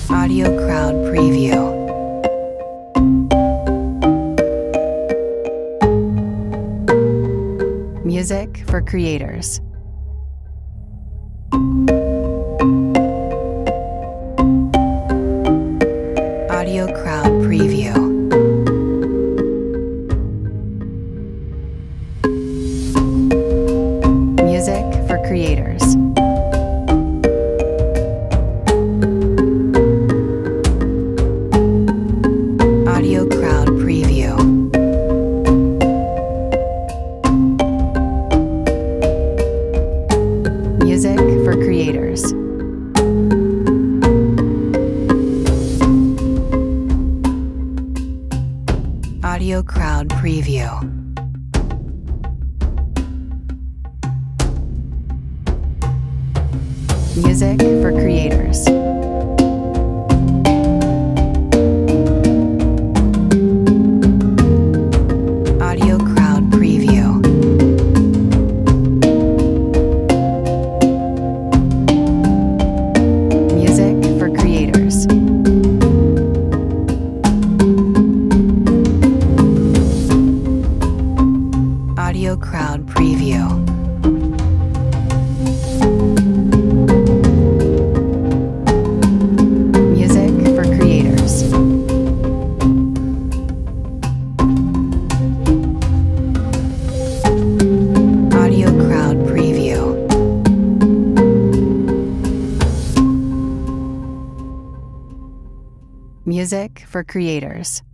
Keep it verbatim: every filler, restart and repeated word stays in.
Audio Crowd Preview. Music for creators. Audio Crowd Preview. Music for creators. Audio Crowd Preview. Music for creators. Audio Crowd Preview. Music for creators. Audio Crowd Preview. Music for creators. Audio Crowd Preview. Music for creators. Audio Crowd Preview. Music for creators.